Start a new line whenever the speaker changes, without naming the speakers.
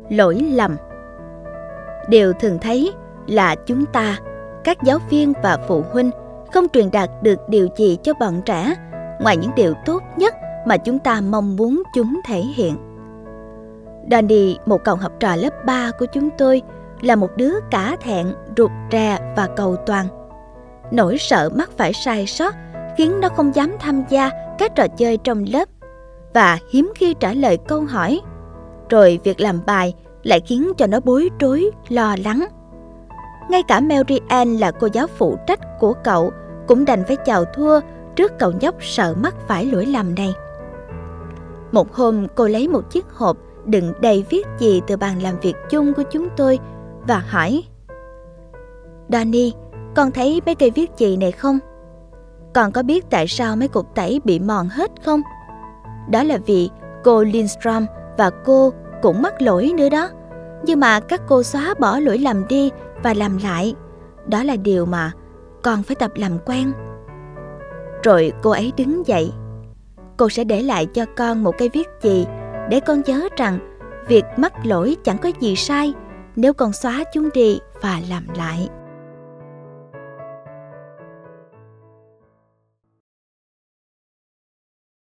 lỗi lầm. Điều thường thấy là chúng ta, các giáo viên và phụ huynh, không truyền đạt được điều gì cho bọn trẻ ngoài những điều tốt nhất mà chúng ta mong muốn chúng thể hiện. Danny, một cậu học trò lớp 3 của chúng tôi, là một đứa cả thẹn, rụt rè và cầu toàn. Nỗi sợ mắc phải sai sót khiến nó không dám tham gia các trò chơi trong lớp và hiếm khi trả lời câu hỏi. Rồi việc làm bài lại khiến cho nó bối rối, lo lắng. Ngay cả Mary Ann là cô giáo phụ trách của cậu cũng đành phải chào thua trước cậu nhóc sợ mắc phải lỗi lầm này. Một hôm, cô lấy một chiếc hộp đựng đầy viết chì từ bàn làm việc chung của chúng tôi và hỏi: Danny, con thấy mấy cây viết chì này không? Con có biết tại sao mấy cục tẩy bị mòn hết không? Đó là vì cô Lindstrom và cô cũng mắc lỗi nữa đó. Nhưng mà các cô xóa bỏ lỗi lầm đi và làm lại. Đó là điều mà con phải tập làm quen. Rồi cô ấy đứng dậy. Cô sẽ để lại cho con một cây viết chì để con nhớ rằng việc mắc lỗi chẳng có gì sai nếu con xóa chúng đi và làm lại.